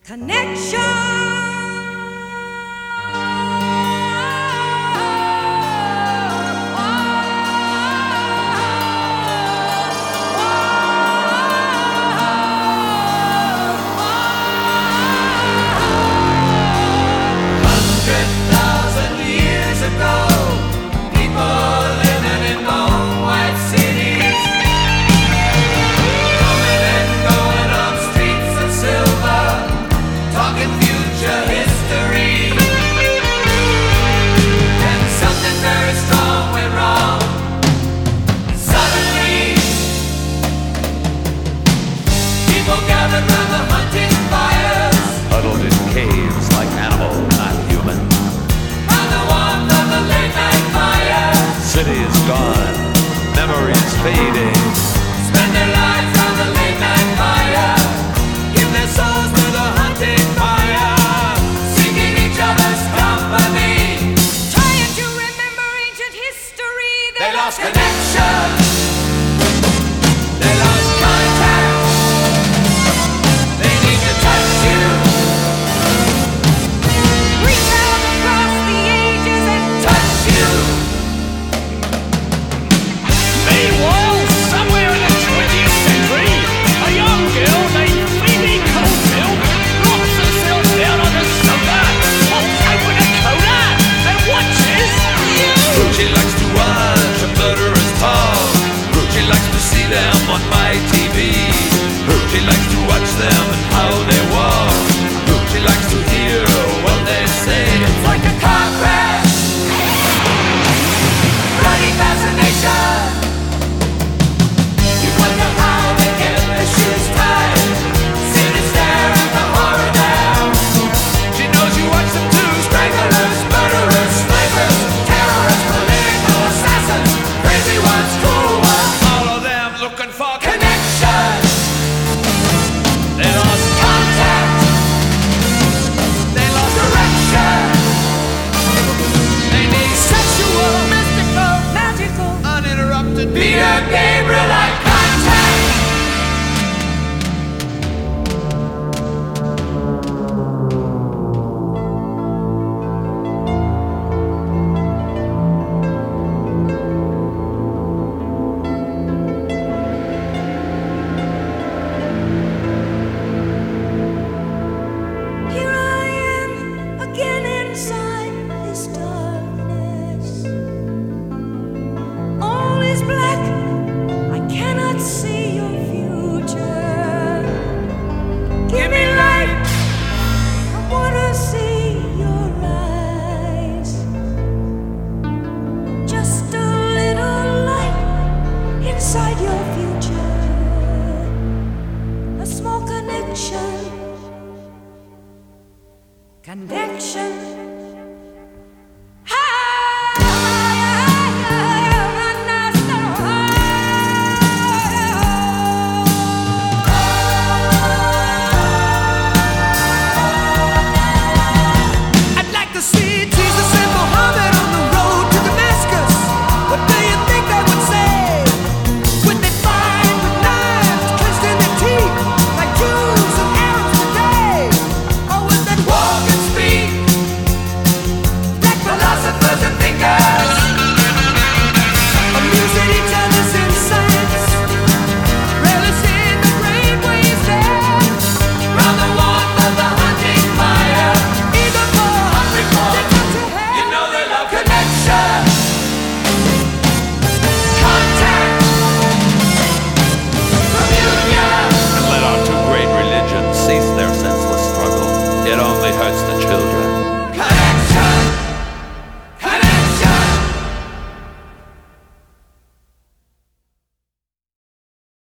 Connection. Huddled in caves like animal, not human. Round the warmth of the late night fire. Cities gone, memories fading. Spend their lives round the late night fire. Give their souls to the hunting fire. Seeking each other's company. Trying to remember ancient history. They lost connection. They lost contact. They need to touch you. Reach out across the ages and Touch you. Meanwhile, somewhere in the 20th century, a young girl named Phoebe Caulfield drops herself down on the sofa, pops open a cola, and watches you. She likes to watch a murderer's talk. She likes to see them on my TV. She likes to watch them and how they walk. She likes to hear what they say. It's like a car crash. Bloody fascination. You wonder how they get their shoes tied. Sit and stare at the horror there. She knows you watch them too. Stranglers, murderers, snipers, terrorists, political assassins, crazy ones, cool ones. All of them looking for Connection. They lost Contact. They lost direction. They need sexual, mystical, magical. uninterrupted Peter Gabriel like contact. Here I am again inside this darkness. All is black. I cannot see your future. Give me light. I wanna see your eyes. Just a little light inside your future. A small connection. Connection. I'd like to see Jesus and Muhammad on the road to Damascus. What do you think I would say? Would they fight with knives clenched in their teeth like Jews and Arabs today? Or would they walk and speak like philosophers and thinkers? Amusing each other's insights, relishing the great ways there. Round the warmth of the hunting fire. Even more hungry for you know they love connection. Contact. Communion. and let our two great religions cease their senseless struggle. It only hurts the